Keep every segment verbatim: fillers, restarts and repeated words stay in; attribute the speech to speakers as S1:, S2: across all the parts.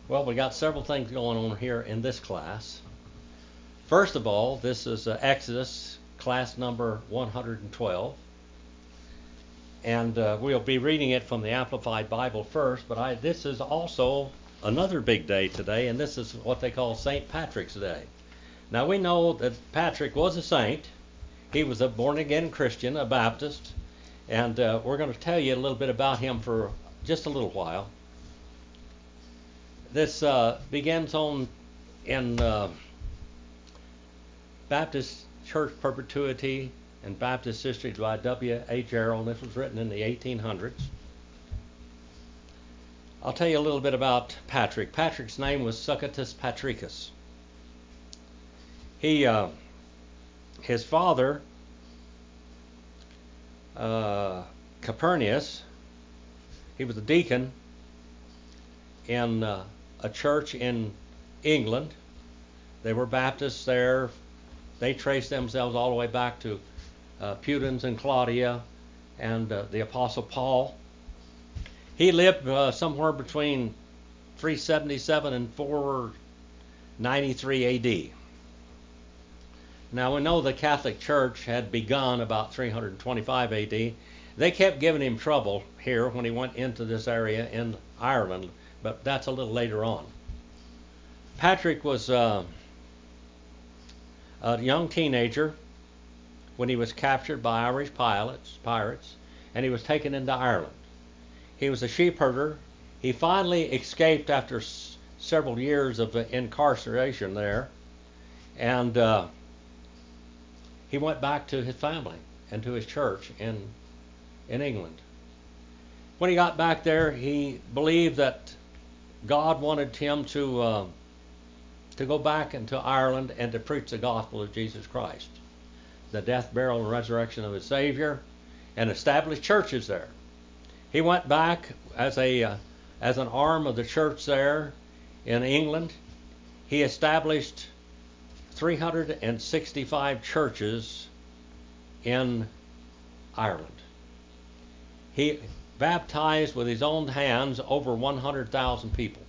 S1: Well, we got several things going on here in this class. First of all, this is uh, Exodus, class number one hundred twelve. And uh, we'll be reading it from the Amplified Bible first, but I, this is also another big day today, and this is what they call Saint Patrick's Day. Now, we know that Patrick was a saint. He was a born-again Christian, a Baptist, and uh, we're going to tell you a little bit about him for just a little while. This uh, begins on in uh, Baptist Church Perpetuity and Baptist History by W A Gerald. This was written in the eighteen hundreds. I'll tell you a little bit about Patrick. Patrick's name was Succitus Patricus. He, uh, his father, uh, Copernicus, he was a deacon in uh, a church in England. They were Baptists there. They traced themselves all the way back to uh, Pudens and Claudia and uh, the Apostle Paul. He lived uh, somewhere between three seventy-seven and four ninety-three A D. Now, we know the Catholic Church had begun about three twenty-five A D. They kept giving him trouble here when he went into this area in Ireland, but that's a little later on. Patrick was uh, a young teenager when he was captured by Irish pirates, pirates, and he was taken into Ireland. He was a sheep herder. He finally escaped after s- several years of incarceration there, and uh, he went back to his family and to his church in in England. When he got back there, he believed that God wanted him to uh, to go back into Ireland and to preach the gospel of Jesus Christ, the death, burial, and resurrection of his Savior, and establish churches there. He went back as a uh, as an arm of the church there in England. He established three hundred sixty-five churches in Ireland. He baptized with his own hands over one hundred thousand people.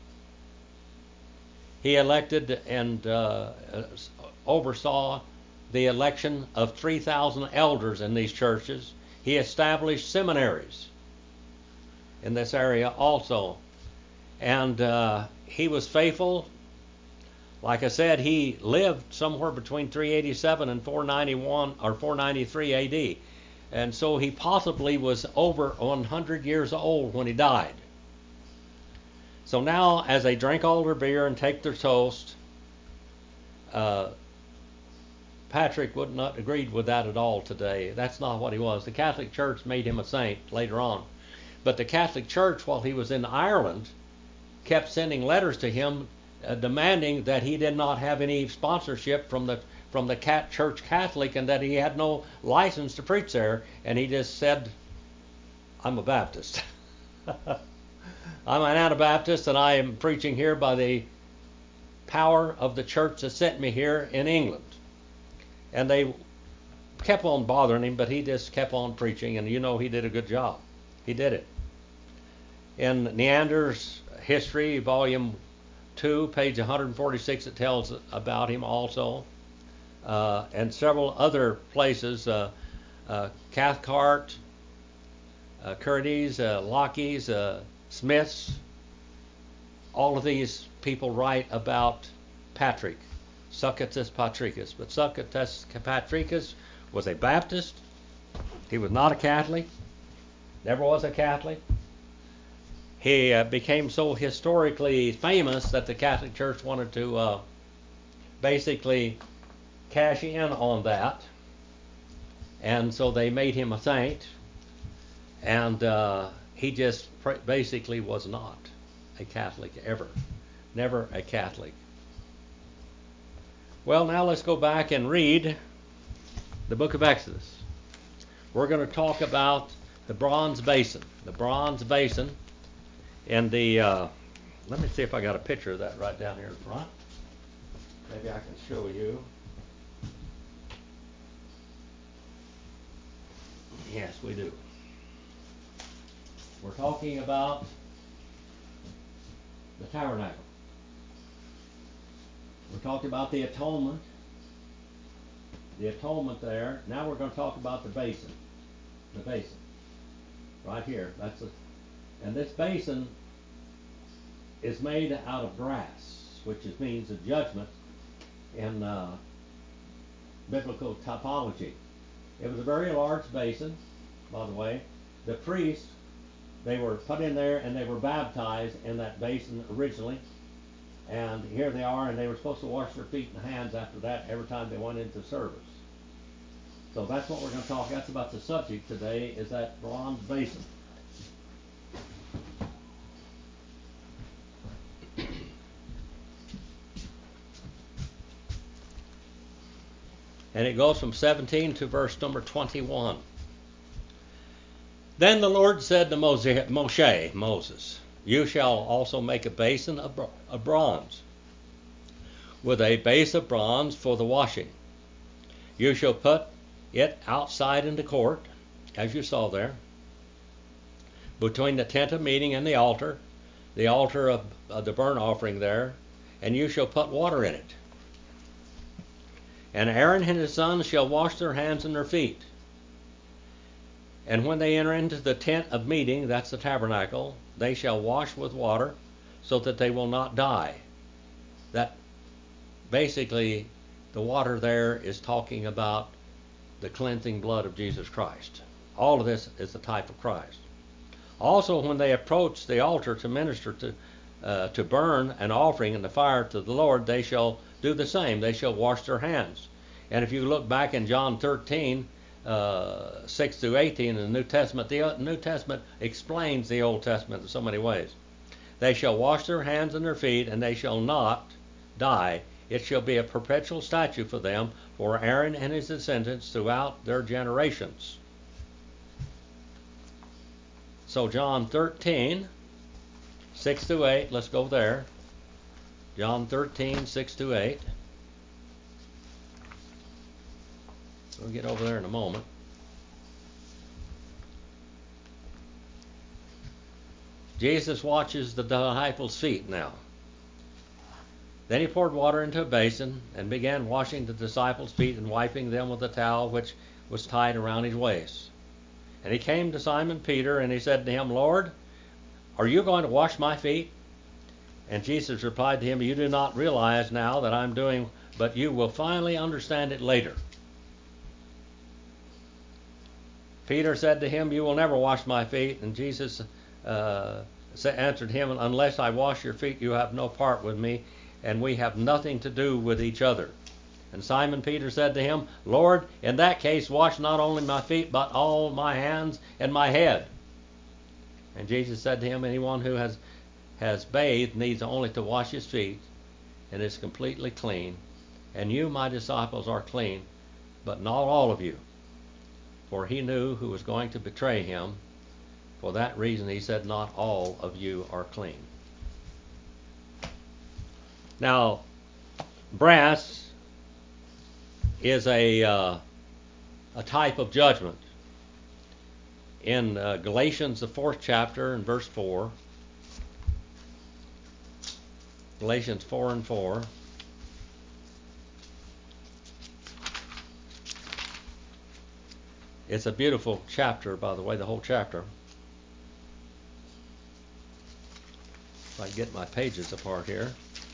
S1: He elected and uh, oversaw the election of three thousand elders in these churches. He established seminaries in this area also. And uh, he was faithful. Like I said, he lived somewhere between three eighty-seven and four ninety-one or four ninety-three A D. And so he possibly was over one hundred years old when he died. So now, as they drink all their beer and take their toast, uh, Patrick would not agreed with that at all today. That's not what he was. The Catholic Church made him a saint later on. But the Catholic Church, while he was in Ireland, kept sending letters to him uh, demanding that he did not have any sponsorship from the from the Cat Church Catholic and that he had no license to preach there. And he just said, I'm a Baptist. I'm an Anabaptist, and I am preaching here by the power of the church that sent me here in England. And they kept on bothering him, but he just kept on preaching, and you know he did a good job. He did it. In Neander's History, Volume two, page one forty-six, it tells about him also. Uh, and several other places, uh, uh, Cathcart, uh, Curtis, uh, Lockie's, uh, Smiths, all of these people write about Patrick, Succitus Patricus. But Succitus Patricus was a Baptist. He was not a Catholic, never was a Catholic. He uh, became so historically famous that the Catholic Church wanted to uh, basically cash in on that. And so they made him a saint. And uh, he just basically was not a Catholic ever. Never a Catholic. Well, now let's go back and read the book of Exodus. We're going to talk about the bronze basin. The bronze basin in the, uh, let me see if I got a picture of that right down here in front. Maybe I can show you. Yes, we do. We're talking about the tabernacle. We talked about the atonement. The atonement there. Now we're going to talk about the basin. The basin. Right here. That's a, and this basin is made out of brass, which is, means a judgment in uh, biblical typology. It was a very large basin, by the way. The priests, they were put in there and they were baptized in that basin originally. And here they are, and they were supposed to wash their feet and hands after that every time they went into service. So that's what we're going to talk. That's about the subject today, is that bronze basin. And it goes from seventeen to verse number twenty-one. Then the Lord said to Moshe, Moses, you shall also make a basin of bronze, with a base of bronze for the washing. You shall put it outside in the court, as you saw there, between the tent of meeting and the altar, the altar of, of the burnt offering there, and you shall put water in it. And Aaron and his sons shall wash their hands and their feet. And when they enter into the tent of meeting, that's the tabernacle, they shall wash with water, so that they will not die. That basically, the water there is talking about the cleansing blood of Jesus Christ. All of this is the type of Christ. Also, when they approach the altar to minister to uh, to burn an offering in the fire to the Lord, they shall do the same. They shall wash their hands. And if you look back in John thirteen, uh, six through eighteen in the New Testament, the New Testament explains the Old Testament in so many ways. They shall wash their hands and their feet, and they shall not die. It shall be a perpetual statute for them, for Aaron and his descendants throughout their generations. So John thirteen, six through eight, let's go there. John thirteen, six through eight. We'll get over there in a moment. Jesus washes the disciples' feet now. Then he poured water into a basin and began washing the disciples' feet and wiping them with a towel which was tied around his waist. And he came to Simon Peter, and he said to him, Lord, are you going to wash my feet? And Jesus replied to him, you do not realize now that I'm doing, but you will finally understand it later. Peter said to him, you will never wash my feet. And Jesus uh, answered him, unless I wash your feet, you have no part with me, and we have nothing to do with each other. And Simon Peter said to him, Lord, in that case, wash not only my feet, but all my hands and my head. And Jesus said to him, anyone who has, has bathed needs only to wash his feet, and is completely clean. And you, my disciples, are clean, but not all of you. For he knew who was going to betray him. For that reason he said, not all of you are clean. Now, brass is a uh, a type of judgment. In uh, Galatians, the fourth chapter, and verse four, Galatians four and four, it's a beautiful chapter, by the way, the whole chapter. If I can get my pages apart here.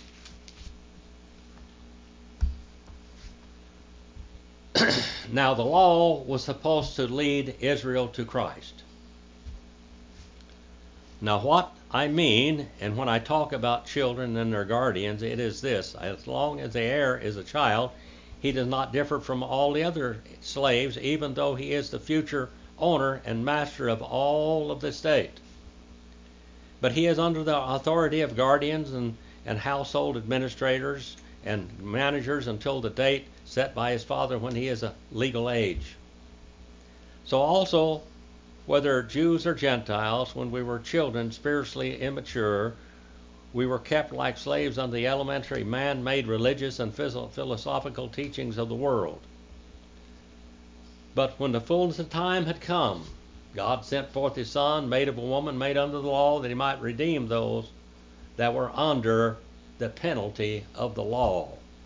S1: Now, the law was supposed to lead Israel to Christ. Now, what I mean, and when I talk about children and their guardians, it is this. As long as the heir is a child, he does not differ from all the other slaves, even though he is the future owner and master of all of the estate. But he is under the authority of guardians and, and household administrators and managers until the date set by his father when he is a legal age. So also, whether Jews or Gentiles, when we were children, spiritually immature, we were kept like slaves under the elementary man-made religious and philosophical teachings of the world. But when the fullness of time had come, God sent forth his Son, made of a woman, made under the law, that he might redeem those that were under the penalty of the law.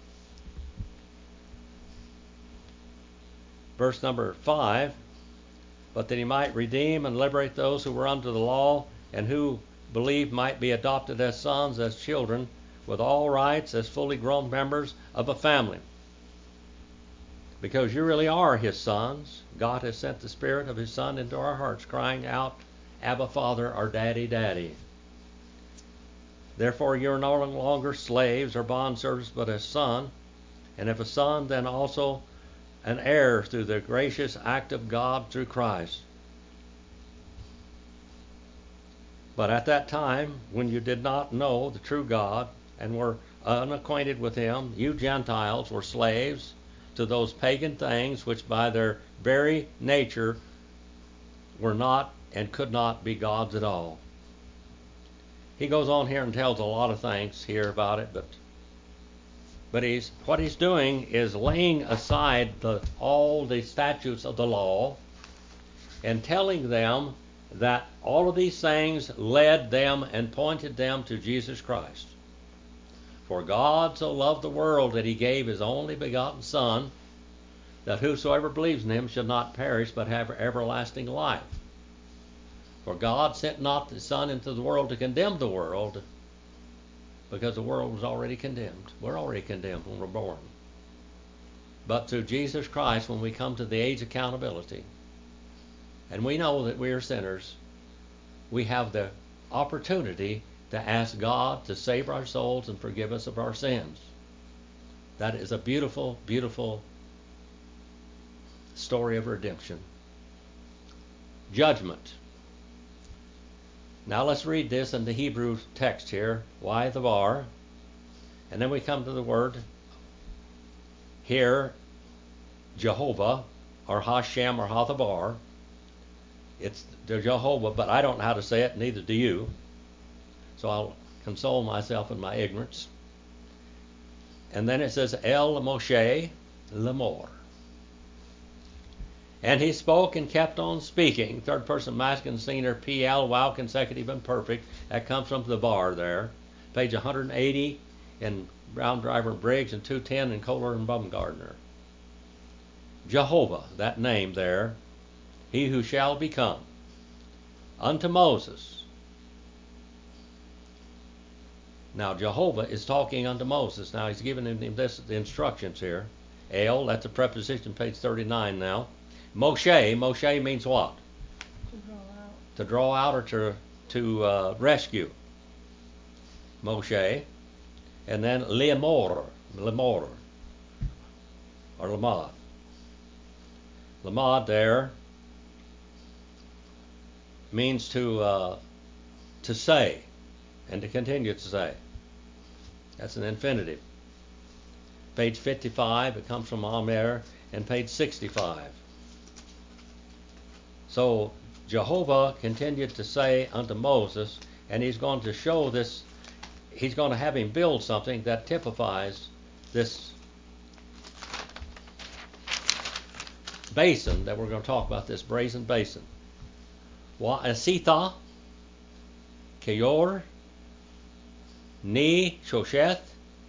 S1: verse number five, but that he might redeem and liberate those who were under the law, and who believed might be adopted as sons, as children, with all rights as fully grown members of a family. Because you really are his sons, God has sent the Spirit of his Son into our hearts, crying out, Abba, Father, or Daddy, Daddy. Therefore you are no longer slaves or bondservants, but a son, and if a son, then also an heir through the gracious act of God through Christ. But at that time, when you did not know the true God and were unacquainted with him, you Gentiles were slaves to those pagan things which by their very nature were not and could not be gods at all. He goes on here and tells a lot of things here about it, but but he's what he's doing is laying aside the, all the statutes of the law and telling them that all of these things led them and pointed them to Jesus Christ. For God so loved the world that he gave his only begotten Son, that whosoever believes in him shall not perish but have everlasting life. For God sent not the Son into the world to condemn the world, because the world was already condemned. We're already condemned when we're born. But through Jesus Christ, when we come to the age of accountability, and we know that we are sinners, we have the opportunity to ask God to save our souls and forgive us of our sins. That is a beautiful, beautiful story of redemption. Judgment. Now let's read this in the Hebrew text here, why the bar, and then we come to the word here, Jehovah, or Hashem, or Hathabar. It's the Jehovah, but I don't know how to say it, neither do you. So I'll console myself in my ignorance. And then it says El Moshe Lemor. And he spoke and kept on speaking. Third person masculine singular, P L, wow, consecutive and perfect. That comes from the bar there. Page one hundred eighty in Brown Driver Briggs and two ten in Kohler and Baumgartner. Jehovah, that name there. He who shall become. Unto Moses. Now Jehovah is talking unto Moses. Now he's giving him this, the instructions here. El, that's a preposition, page thirty-nine now. Moshe, Moshe means what?
S2: To draw out.
S1: To draw out or to, to uh, rescue. Moshe. And then Lemor, Lemor, or Lamad. Lamad there means to uh, to say and to continue to say. That's an infinitive. Page fifty-five, it comes from Amer, and page sixty-five. So Jehovah continued to say unto Moses, and he's going to show this, he's going to have him build something that typifies this basin that we're going to talk about, this brazen basin. Wa'asitha, Keyor, Ni Shosheth,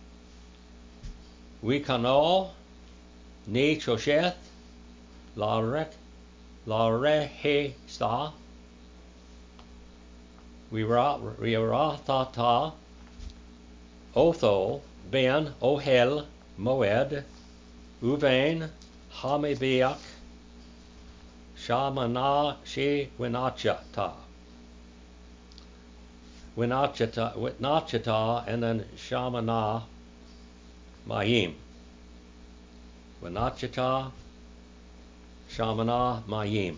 S1: Wikano, Ni Shosheth, Larek, Larehesta, Wirathata, Otho, Ben, Ohel, Moed, Uvain, Hamibiak, Shamana, She, Winachata. Winachata, Winachata, and then Shamana, Mayim. Winachata, Shamana, Mayim.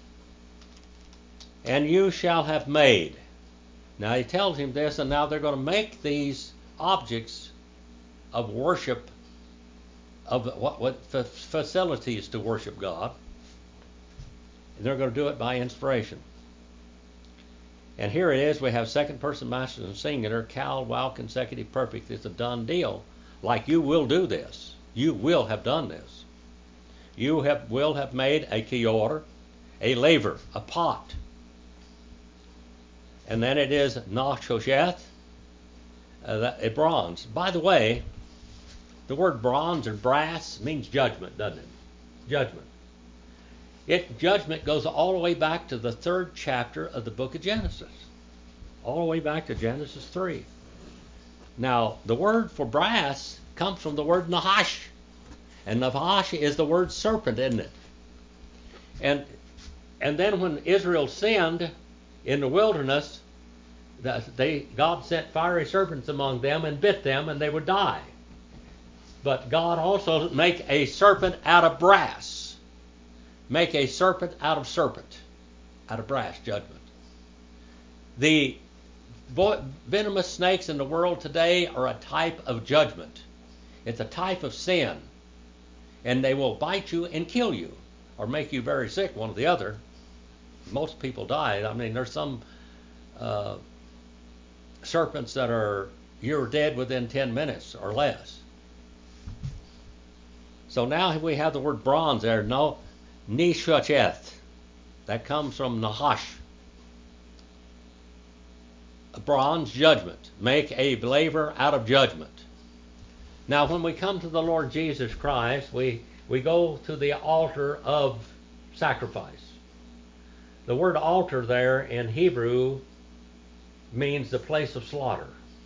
S1: And you shall have made. Now he tells him this, and now they're going to make these objects of worship, of what, what facilities to worship God. And they're going to do it by inspiration. And here it is, we have second person masculine singular, cal, wow, consecutive, perfect. It's a done deal. Like you will do this. You will have done this. You have will have made a kior, a laver, a pot. And then it is Nashosheth, uh, a bronze. By the way, the word bronze or brass means judgment, doesn't it? Judgment. It judgment goes all the way back to the third chapter of the book of Genesis. All the way back to Genesis three. Now, the word for brass comes from the word nahash. And nahash is the word serpent, isn't it? And and then when Israel sinned in the wilderness, they God sent fiery serpents among them and bit them, and they would die. But God also make a serpent out of brass. Make a serpent out of serpent. Out of brass, judgment. The venomous snakes in the world today are a type of judgment. It's a type of sin. And they will bite you and kill you, or make you very sick, one or the other. Most people die. I mean, there's some uh, serpents that are, you're dead within ten minutes or less. So now we have the word bronze there. No, Nishacheth. That comes from Nahash. A bronze, judgment. Make a laver out of judgment. Now when we come to the Lord Jesus Christ, we, we go to the altar of sacrifice. The word altar there in Hebrew means the place of slaughter.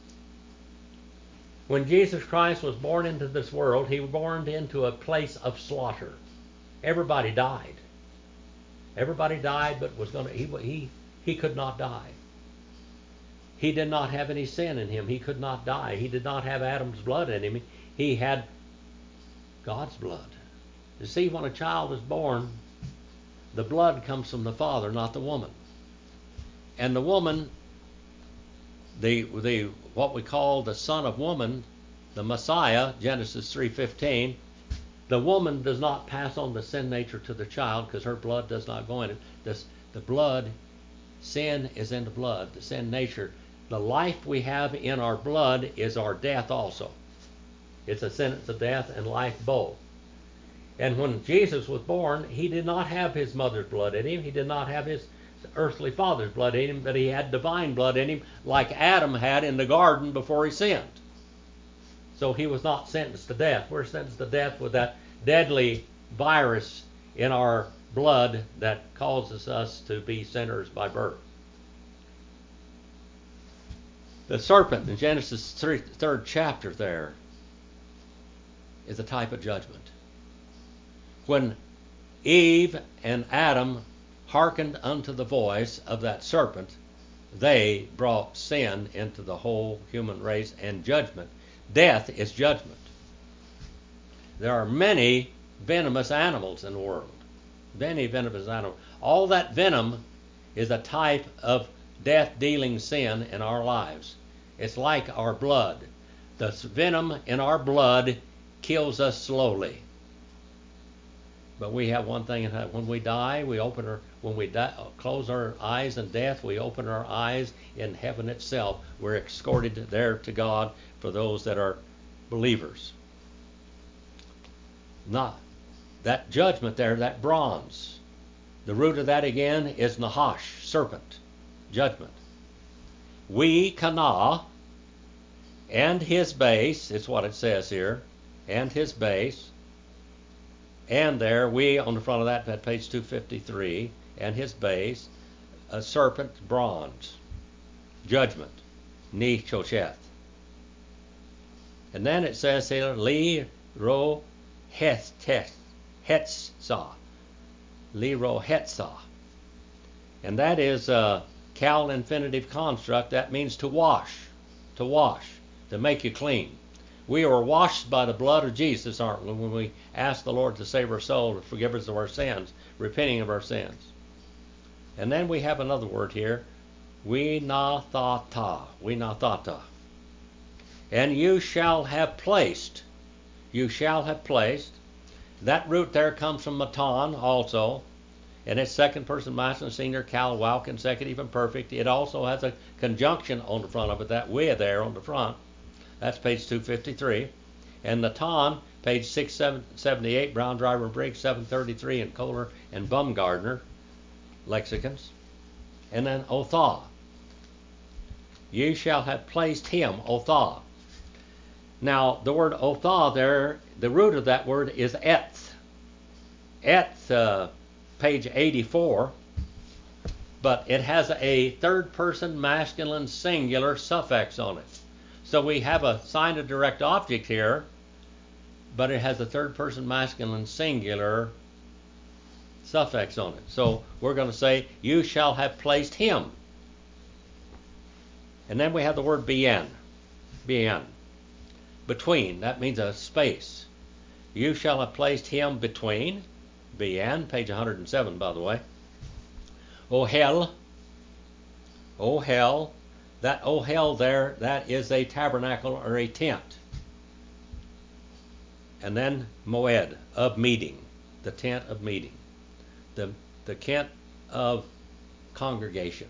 S1: When Jesus Christ was born into this world, he was born into a place of slaughter. Everybody died. Everybody died, but was going to, he, he, he could not die. He did not have any sin in him. He could not die. He did not have Adam's blood in him. He had God's blood. You see, when a child is born, the blood comes from the father, not the woman. And the woman, the the what we call the son of woman, the Messiah, Genesis three fifteen, the woman does not pass on the sin nature to the child because her blood does not go in it. This, the blood, sin is in the blood, the sin nature. The life we have in our blood is our death also. It's a sentence of death and life both. And when Jesus was born, he did not have his mother's blood in him. He did not have his earthly father's blood in him, but he had divine blood in him like Adam had in the garden before he sinned. So he was not sentenced to death. We're sentenced to death with that deadly virus in our blood that causes us to be sinners by birth. The serpent in Genesis three, third chapter there is a type of judgment. When Eve and Adam hearkened unto the voice of that serpent, they brought sin into the whole human race and judgment. Death is judgment. There are many venomous animals in the world. Many venomous animals. All that venom is a type of death-dealing sin in our lives. It's like our blood. The venom in our blood kills us slowly. But we have one thing: when we die, we open our when we die, close our eyes in death, we open our eyes in heaven itself. We're escorted there to God for those that are believers. Not that judgment there, that bronze. The root of that again is Nahash, serpent, judgment. We, Kana, and his base, it's what it says here, and his base, and there, we on the front of that, that page two fifty-three, and his base, a serpent, bronze, judgment, Ni Chosheth. And then it says here, Li Ro Hetza, Hetza, Li Ro Hetza. And that is a cal infinitive construct. That means to wash, to wash, to make you clean. We are washed by the blood of Jesus, aren't we, when we ask the Lord to save our soul, to forgive us of our sins, repenting of our sins. And then we have another word here, Winathata, Winathata. And you shall have placed, you shall have placed. That root there comes from matan also, and it's second person masculine, singular, cal, wow, consecutive, and perfect. It also has a conjunction on the front of it, that we there on the front. That's page two fifty-three. And Natan, page six seventy-eight, Brown, Driver, Briggs, seven thirty-three, and Kohler and Bumgardner lexicons. And then Othah. Ye shall have placed him, Othah. Now, the word Othah there, the root of that word is Eth. Eth, uh, page eighty-four, but it has a third person masculine singular suffix on it. So we have a sign of direct object here, but it has a third person masculine singular suffix on it. So we're going to say, you shall have placed him. And then we have the word bien. Bien. Between. That means a space. You shall have placed him between. Bien. Page one hundred seven, by the way. Ohel. Ohel. That ohel there, that is a tabernacle or a tent. And then moed, of meeting. The tent of meeting. The, the tent of congregation.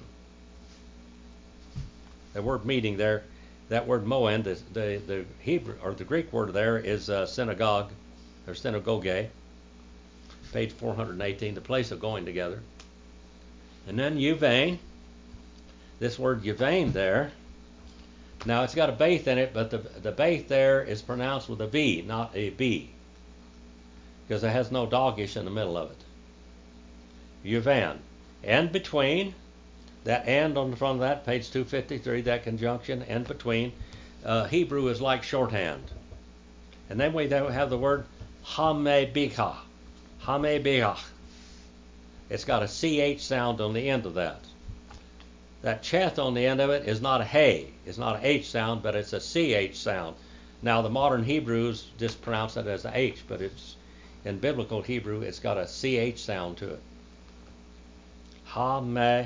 S1: The word meeting there, that word moed, the, the, the Hebrew or the Greek word there is uh, synagogue or synagogue, page four hundred eighteen, the place of going together. And then Yuvain, this word Yuvain there, now it's got a Beth in it, but the, the Beth there is pronounced with a V, not a B, because it has no dogish in the middle of it. Yuvan. And between, that and on the front of that, page two fifty-three, that conjunction, and between, uh, Hebrew is like shorthand. And then we have the word Hamebika. Hamebika. It's got a C H sound on the end of that. That cheth on the end of it is not a hey. It's not a H sound, but it's a C H sound. Now the modern Hebrews just pronounce it as a H, but it's in biblical Hebrew, it's got a C H sound to it. Ha-me-biach.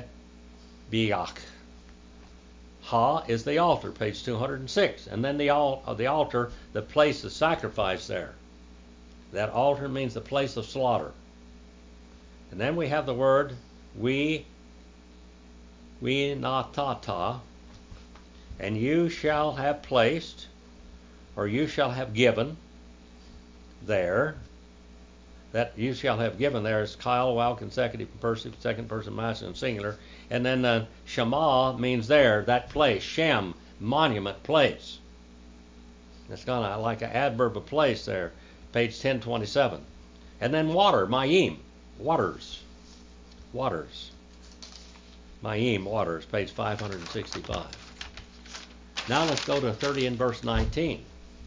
S1: Ha is the altar, page two hundred six. And then the, al- the altar, the place of sacrifice there. That altar means the place of slaughter. And then we have the word we, we natata, and you shall have placed, or you shall have given there. That you shall have given there is Kyle, wow, consecutive person, second person masculine singular. And then uh, Shema means there, that place, Shem, monument, place. It's kind of like an adverb of place there, page ten twenty-seven. And then water, Mayim, waters, waters. Mayim, waters, page five hundred sixty-five. Now let's go to thirty in verse nineteen.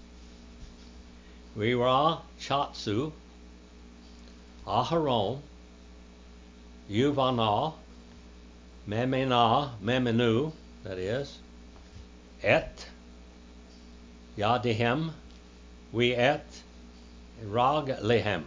S1: Vira Chatsu, Aharon, Yuvana, Memena, Memenu, that is, Et, Yadihem, We Et, Raglehem.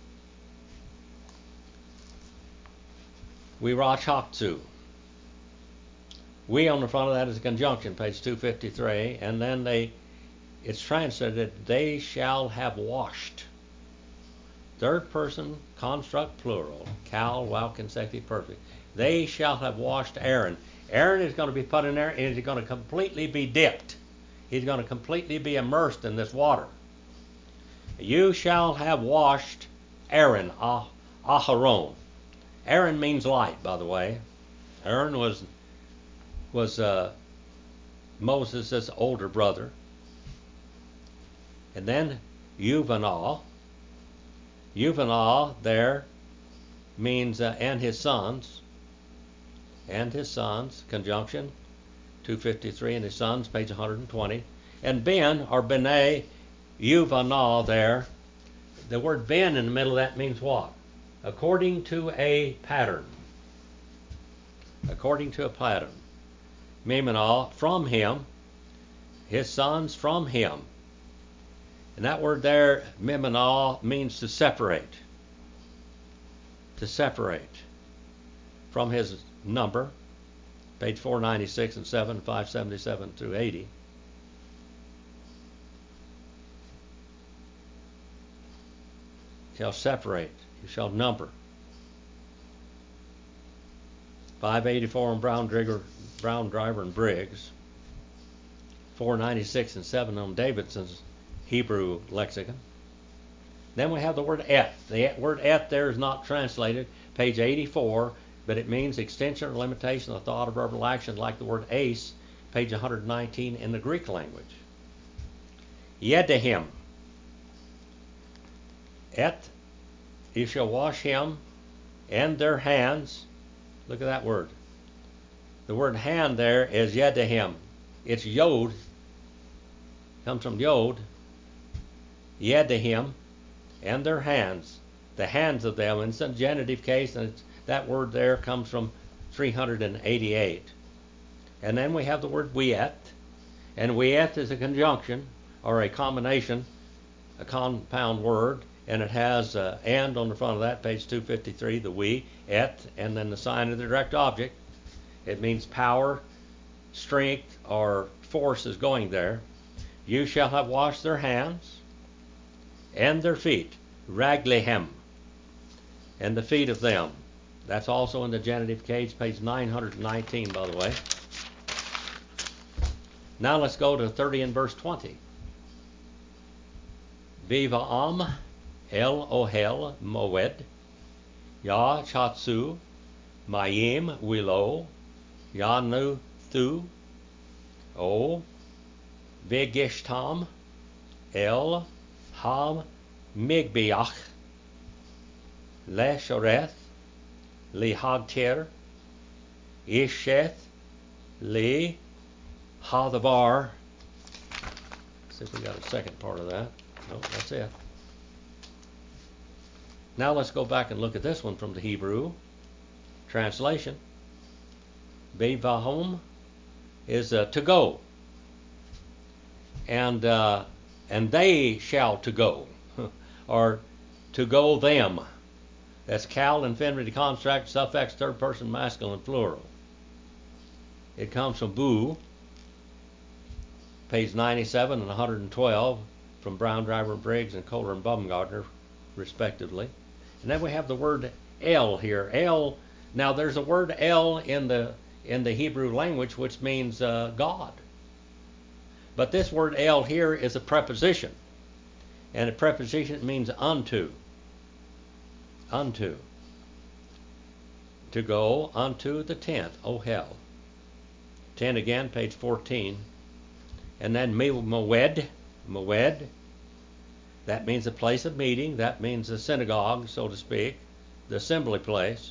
S1: We Rachatsu. We on the front of that is a conjunction, page two fifty-three, and then they, it's translated, they shall have washed. Third person, construct plural, cal, wow, consecutive, perfect. They shall have washed Aaron. Aaron is going to be put in there and he's going to completely be dipped. He's going to completely be immersed in this water. You shall have washed Aaron, ah, Aharon. Aaron means light, by the way. Aaron was was uh, Moses' older brother. And then Yuvanah. Yuvanah there means uh, and his sons. And his sons, conjunction, two fifty-three, and his sons, page one hundred twenty. And Ben, or B'nai Yuvanah there, the word Ben in the middle of that means what? According to a pattern. According to a pattern. Mimanah, from him, his sons from him. And that word there, Mimanah, means to separate. To separate. From his number, page four ninety-six and seven, five seventy-seven through eighty. Shall separate, you shall number. five eighty-four on Brown, Drigger, Brown Driver and Briggs. four ninety-six and seven on Davidson's Hebrew lexicon. Then we have the word et. The word et there is not translated, page eighty-four, but it means extension or limitation of the thought of verbal action, like the word ace, page one hundred nineteen in the Greek language. Yedehim. Et, you shall wash him, and their hands. Look at that word. The word hand there is yedahim. It's yod. Comes from yod. Yedahim, and their hands. The hands of them. And it's a genitive case, and it's, that word there comes from three hundred eighty-eight. And then we have the word wiet. And wiet is a conjunction, or a combination, a compound word, and it has uh, and on the front of that, page two fifty-three, the we, et, and then the sign of the direct object. It means power, strength, or force is going there. You shall have washed their hands and their feet, raglehem, and the feet of them. That's also in the genitive case, page nine hundred nineteen, by the way. Now let's go to thirty and verse twenty. Viva'am el ohel moed, ya chatsu, mayim willow, ya nu thu, o, vigishtam, el ham migbiach, le shoreth, li hagtir, isheth, li hadavar. See if we got a second part of that. No, that's it. Now let's go back and look at this one from the Hebrew translation. Bevahom is uh, to go, and uh, and they shall to go, or to go them. That's cal, infinitive construct, suffix, third person masculine, plural. It comes from boo, page ninety-seven and one hundred twelve, from Brown, Driver, Briggs, and Kohler and Baumgartner, respectively. And then we have the word el here. El. Now there's a word el in the in the Hebrew language which means uh, God. But this word el here is a preposition, and a preposition means unto. Unto. To go unto the tent, ohel. Tent again, page fourteen. And then moed, moed. That means a place of meeting. That means a synagogue, so to speak, the assembly place.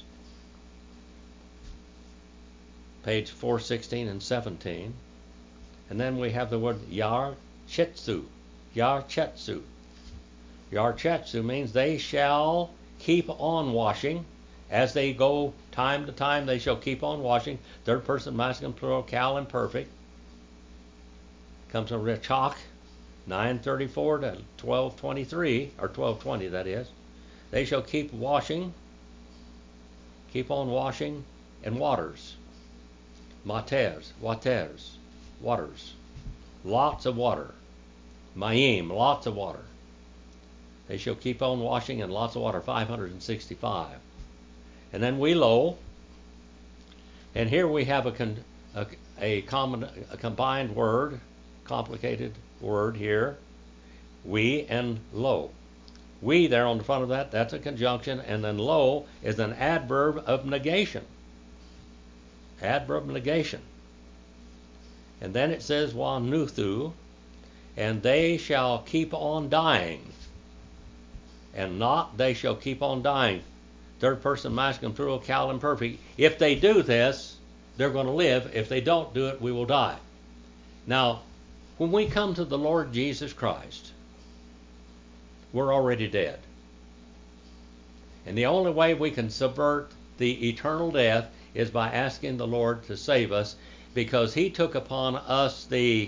S1: Page four sixteen and seventeen. And then we have the word yar chetsu. Yar chetsu. Yar chetsu means they shall keep on washing. As they go time to time, they shall keep on washing. Third person masculine, plural, cal, and perfect. Comes from Rechach, nine thirty-four to twelve twenty-three, or twelve twenty, that is. They shall keep washing, keep on washing, and waters. Maters, waters, waters. Lots of water. Mayim, lots of water. They shall keep on washing and lots of water, five hundred sixty-five. And then willow, and here we have a, con, a, a, common, a combined word, complicated word here, we and lo. We there on the front of that, that's a conjunction, and then lo is an adverb of negation. Adverb of negation. And then it says wa nuthu, and they shall keep on dying. And not they shall keep on dying. Third person masculine, plural, cal, and perfect. If they do this, they're going to live. If they don't do it, we will die. Now, when we come to the Lord Jesus Christ, we're already dead. And the only way we can subvert the eternal death is by asking the Lord to save us, because He took upon us the,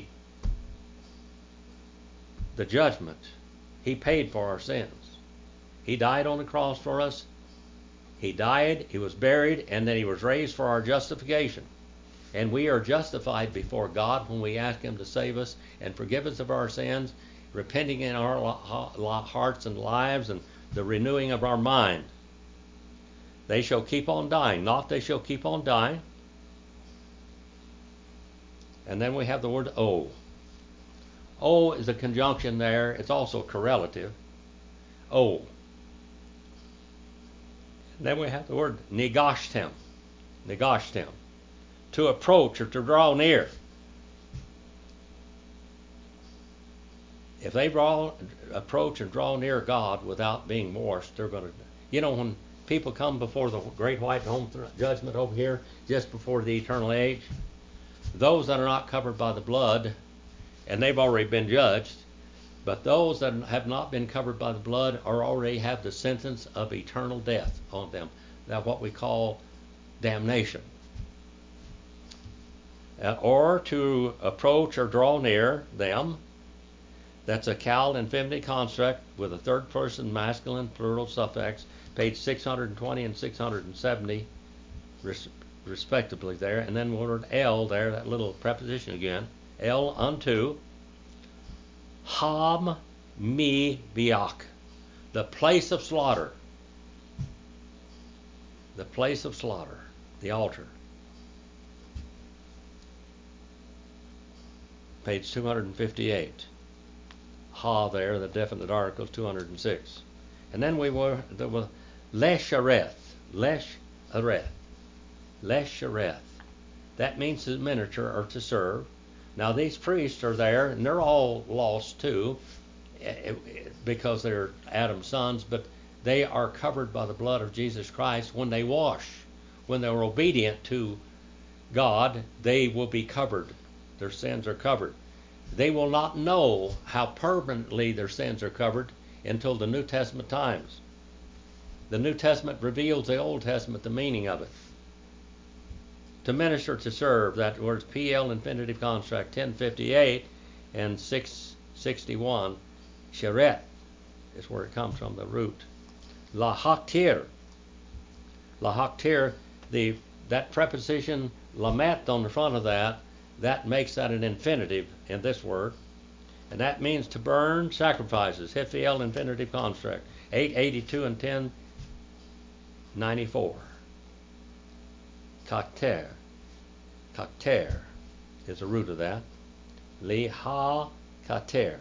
S1: the judgment. He paid for our sins. He died on the cross for us. He died, He was buried, and then He was raised for our justification. And we are justified before God when we ask Him to save us and forgive us of our sins, repenting in our hearts and lives, and the renewing of our mind. They shall keep on dying. Not they shall keep on dying. And then we have the word O. O is a conjunction there. It's also a correlative. O. Then we have the word nigashtem. Nigashtem. To approach or to draw near. If they draw, approach and draw near God without being washed, they're going to... You know, when, people come before the great white throne judgment over here, just before the eternal age, those that are not covered by the blood, and they've already been judged, but those that have not been covered by the blood are already have the sentence of eternal death on them. That's what we call damnation. Uh, or to approach or draw near them. That's a cal infinitive construct with a third person masculine plural suffix, page six hundred twenty and six hundred seventy res- respectively there. And then the word el there, that little preposition again. El unto ham mi biak, the place of slaughter. The place of slaughter, the altar. Page two hundred fifty-eight. Ha there, the definite article, two hundred six. And then we were, there was leshareth, leshareth, leshareth. That means to minister or to serve. Now these priests are there, and they're all lost too, because they're Adam's sons, but they are covered by the blood of Jesus Christ when they wash. When they're obedient to God, they will be covered. Their sins are covered. They will not know how permanently their sins are covered until the New Testament times. The New Testament reveals the Old Testament, the meaning of it. To minister, to serve, that word's P L infinitive construct, ten fifty-eight and six sixty-one. Sheret is where it comes from, the root. Lahaktir. Lahaktir, the that preposition lamet on the front of that, that makes that an infinitive in this word. And that means to burn sacrifices. Hiphil infinitive construct. eight eighty-two and ten ninety-four. Kakter. Kakter is the root of that. Liha kater.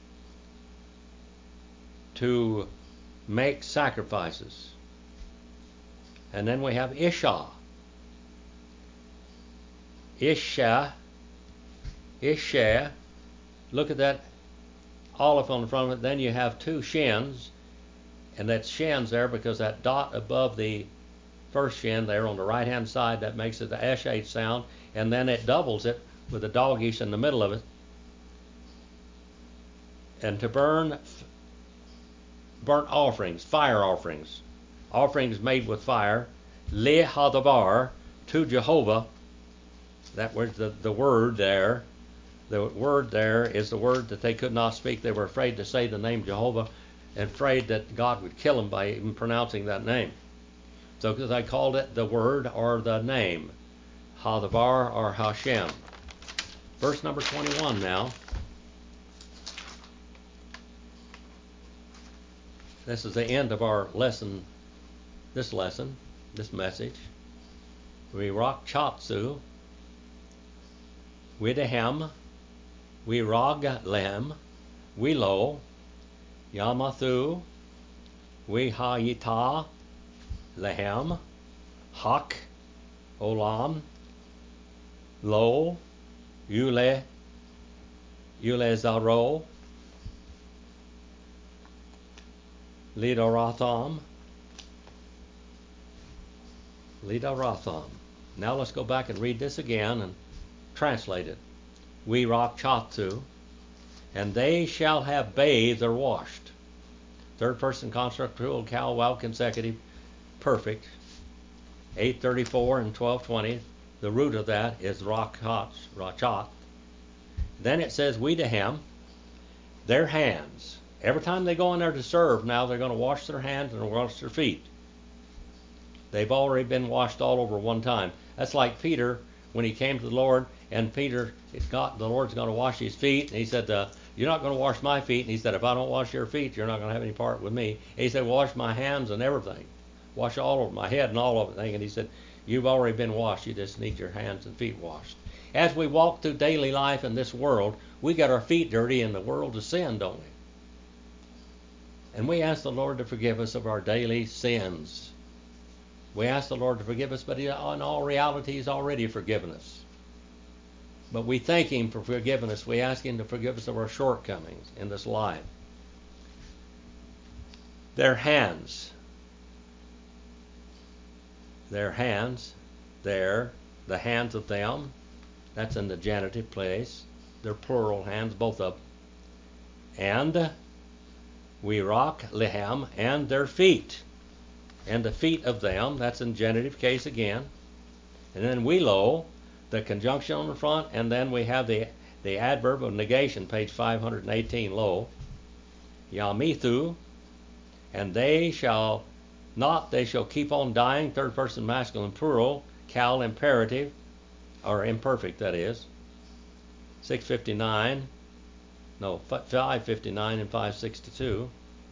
S1: To make sacrifices. And then we have Isha. Isha. Isha. Look at that olive on the front of it. Then you have two shins. And that's shins there because that dot above the first shin there on the right hand side, that makes it the S H sound. And then it doubles it with a doggish in the middle of it. And to burn burnt offerings, fire offerings, offerings made with fire, le hadavar, to Jehovah. That was the, the word there. The word there is the word that they could not speak. They were afraid to say the name Jehovah, and afraid that God would kill them by even pronouncing that name. So because I called it the word or the name, Hadavar or Hashem. Verse number twenty-one now. This is the end of our lesson, this lesson, this message. We rock chatsu, widehem, we rog lem, we lo, yamathu, we hayita, lehem, hak, olam, lo, yule, yule zaro, Lidoratham. Lidoratham. Now let's go back and read this again and translate it. We rock chatsu, and they shall have bathed or washed. Third person construct, plural, cal, wow, consecutive, perfect. eight thirty-four and twelve twenty. The root of that is rachat, rachat. Then it says widehem, their hands. Every time they go in there to serve, now they're going to wash their hands and wash their feet. They've already been washed all over one time. That's like Peter when he came to the Lord, and Peter, it's got, the Lord's going to wash his feet, and he said, uh, you're not going to wash my feet. And he said, if I don't wash your feet, you're not going to have any part with me. And he said, wash my hands and everything. Wash all over my head and all of everything. And he said, you've already been washed. You just need your hands and feet washed. As we walk through daily life in this world, we got our feet dirty in the world of sin, don't we? And we ask the Lord to forgive us of our daily sins. We ask the Lord to forgive us, but in all reality, He's already forgiven us. But we thank Him for forgiving us. We ask Him to forgive us of our shortcomings in this life. Their hands. their hands, their, the hands of them, that's in the genitive place, they're plural hands, both of them, and we rock lehem, and their feet, and the feet of them, that's in genitive case again, and then we lo, the conjunction on the front, and then we have the the adverb of negation, page five hundred eighteen, lo, yamithu, and they shall not, they shall keep on dying, third person masculine plural, cal imperative, or imperfect that is, six fifty-nine, no, five fifty-nine and five sixty-two.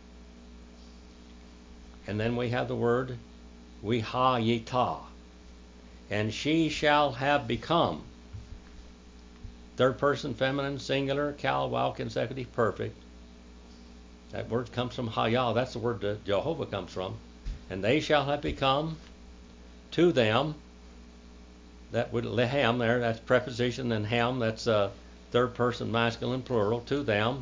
S1: And then we have the word wihayita, and she shall have become, third person feminine singular, cal, while consecutive perfect. That word comes from hayah, that's the word that Jehovah comes from. And they shall have become to them, that would lehem there, that's preposition, and ham, that's uh, third person masculine plural, to them,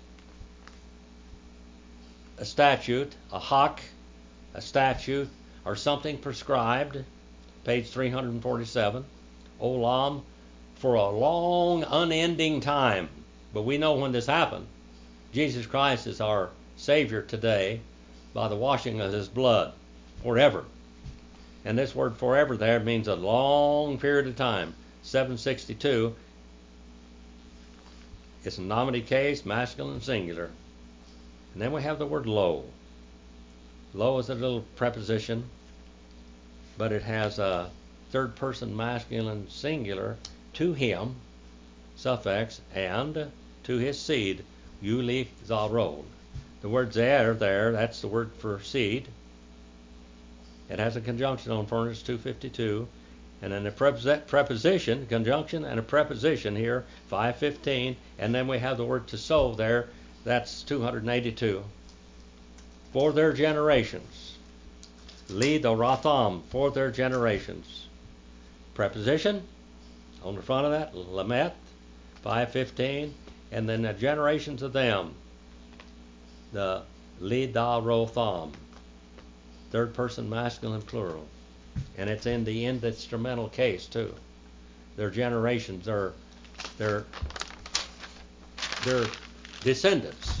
S1: a statute, a hak, a statute, or something prescribed, page three hundred forty-seven, olam, for a long unending time. But we know when this happened. Jesus Christ is our Savior today by the washing of his blood, forever. And this word forever there means a long period of time. seven sixty-two, it's a nominative case, masculine singular. And then we have the word lo. Lo is a little preposition, but it has a third person masculine singular, to him, suffix, and to his seed, Yulif Zalrod. The word zer there, that's the word for seed. It has a conjunction on furnace two fifty-two, and then a preposition, conjunction and a preposition here, five fifteen, and then we have the word to sow there, that's two eighty-two. For their generations. Lead the Ratham, for their generations. Preposition, on the front of that, Lamet, five fifteen, and then the generations of them, the Lida Rotham, third person masculine plural, and it's in the end instrumental case too. Their generations, their their their descendants.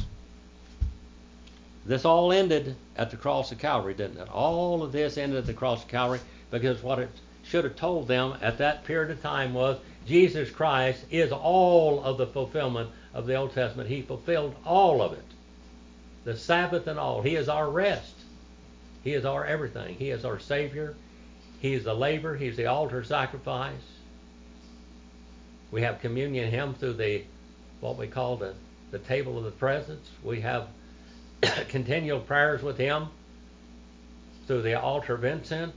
S1: This all ended at the cross of Calvary, didn't it? All of this ended at the cross of Calvary, because what it should have told them at that period of time was Jesus Christ is all of the fulfillment of the Old Testament. He fulfilled all of it. The Sabbath and all. He is our rest. He is our everything. He is our Savior. He is the labor. He is the altar sacrifice. We have communion in him through the, what we call the, the table of the presence. We have continual prayers with him through the altar of incense.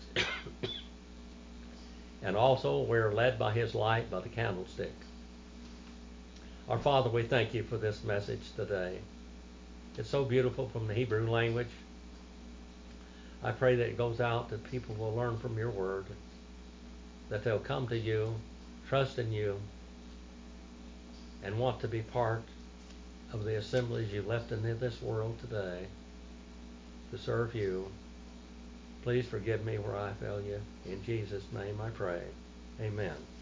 S1: And also we're led by his light, by the candlestick. Our Father, we thank you for this message today. It's so beautiful from the Hebrew language. I pray that it goes out, that people will learn from your word, that they'll come to you, trust in you, and want to be part of the assemblies you left in this world today to serve you. Please forgive me where I fail you. In Jesus' name I pray. Amen.